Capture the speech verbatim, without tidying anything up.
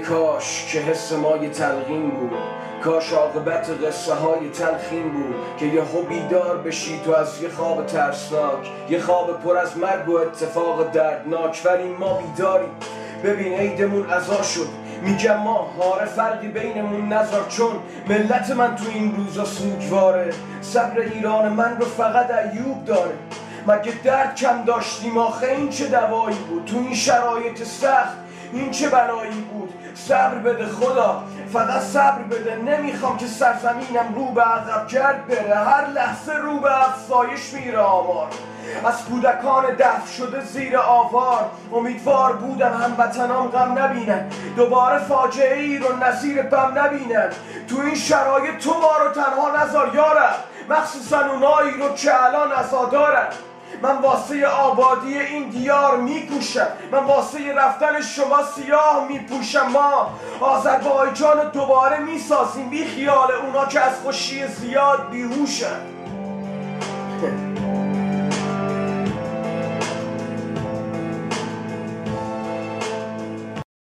کاش که حس ما یه تلقین بود، کاش عاقبت قصه های تلخین بود که یهو بیدار بشی تو از یه خواب ترسناک، یه خواب پر از مرگ و اتفاق دردناک. ولی ما بیداریم، ببین عیدمون عزا شد، میگم ما هاره فرقی بینمون نذار، چون ملت من تو این روزا سوگواره. صبر ایران من رو فقط ایوب داره. مگه درد کم داشتیم آخه این چه دوایی بود؟ تو این شرایط سخت این چه بلایی بود؟ صبر بده خدا، فقط صبر بده. نمیخوام که سرزمینم رو به عقب کرد بره، هر لحظه رو به افزایش میره آمار. از کودکان دفن شده زیر آوار امیدوار بودم هموطنان غم نبینن، دوباره فاجعه ای رو نظیر بم نبینن. تو این شرایط تو ما رو تنها نذار یارم، مخصوصا اونایی رو که الان عزادارن. من واسه آبادی این دیار میکوشم، من واسه رفتن شما سیاه میپوشم. ما آذربایجان دوباره میسازیم بی خیال اونا که از خوشی زیاد بیهوشن.